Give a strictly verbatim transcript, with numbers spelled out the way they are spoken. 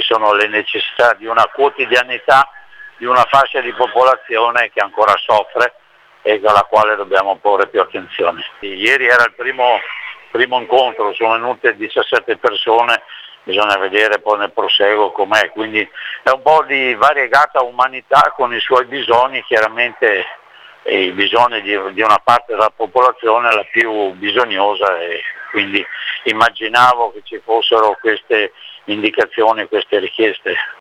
sono le necessità di una quotidianità di una fascia di popolazione che ancora soffre e alla quale dobbiamo porre più attenzione. Ieri era il primo, primo incontro, sono venute diciassette persone, bisogna vedere poi nel proseguo com'è, quindi è un po' di variegata umanità con i suoi bisogni, chiaramente e i bisogni di, di una parte della popolazione, la più bisognosa, e quindi immaginavo che ci fossero queste indicazioni, queste richieste.